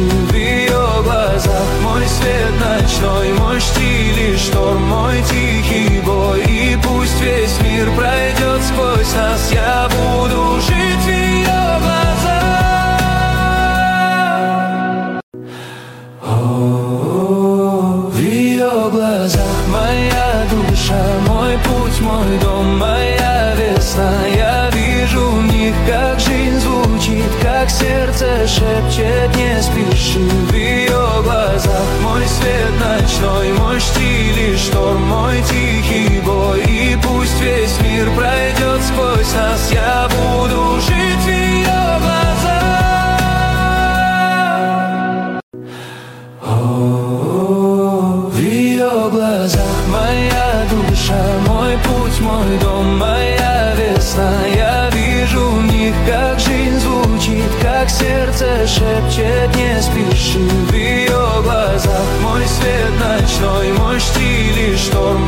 в ее глазах. Мой свет ночной, мой штиль и шторм, мой тихий бой. И пусть весь мир пройдет сквозь нас, я буду жить в ее глазах. В ее глазах моя душа, мой путь, мой дом, моя весна. Я вижу в них, как жизнь звучит, как сердце шепчет, не спеши. В ее глазах мой свет ночной, мой штиль и шторм, мой тихий бой. И пусть весь мир пройдет сквозь нас, я буду жить в ее глазах. В ее глазах моя душа, мой путь, мой дом, моя весна. Я вижу в них, как жизнь звучит, как сердце шепчет, не спеши. В ее глазах мой свет ночной, мой штиль и шторм,